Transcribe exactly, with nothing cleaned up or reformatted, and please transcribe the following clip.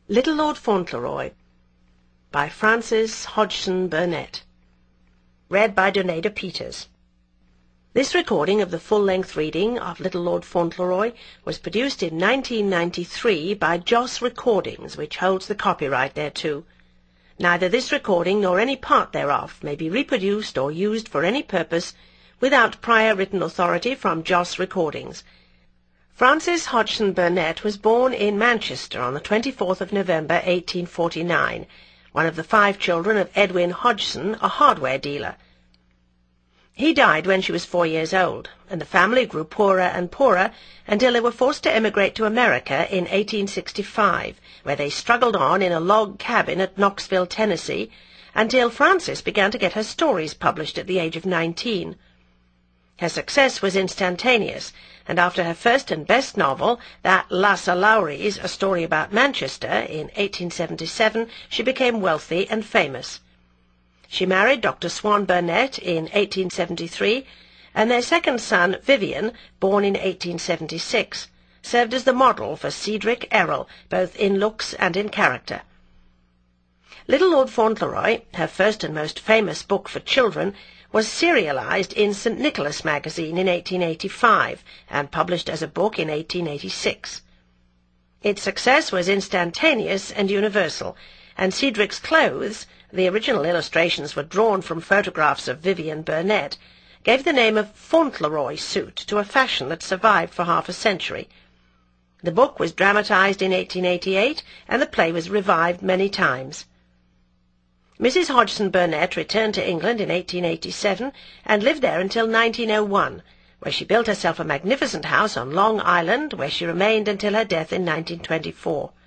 Little Lord Fauntleroy by Frances Hodgson Burnett. Read by Donaida Peters. This recording of the full-length reading of Little Lord Fauntleroy was produced in nineteen ninety-three by Joss Recordings, which holds the copyright thereto. Neither this recording nor any part thereof may be reproduced or used for any purpose without prior written authority from Joss Recordings. Frances Hodgson Burnett was born in Manchester on the twenty-fourth of November, eighteen forty-nine, one of the five children of Edwin Hodgson, a hardware dealer. He died when she was four years old, and the family grew poorer and poorer until they were forced to emigrate to America in eighteen sixty-five, where they struggled on in a log cabin at Knoxville, Tennessee, until Frances began to get her stories published at the age of nineteen. Her success was instantaneous, and after her first and best novel, that Lasse Lowries, A Story About Manchester, in eighteen seventy-seven, she became wealthy and famous. She married Doctor Swan Burnett in eighteen seventy-three, and their second son, Vivian, born in eighteen seventy-six, served as the model for Cedric Errol, both in looks and in character. Little Lord Fauntleroy, her first and most famous book for children, was serialized in Saint Nicholas magazine in eighteen eighty-five and published as a book in eighteen eighty-six. Its success was instantaneous and universal, and Cedric's clothes, the original illustrations were drawn from photographs of Vivian Burnett, gave the name of Fauntleroy suit to a fashion that survived for half a century. The book was dramatized in eighteen eighty-eight, and the play was revived many times. Missus Hodgson Burnett returned to England in eighteen eighty-seven and lived there until nineteen oh one, where she built herself a magnificent house on Long Island, where she remained until her death in nineteen twenty-four.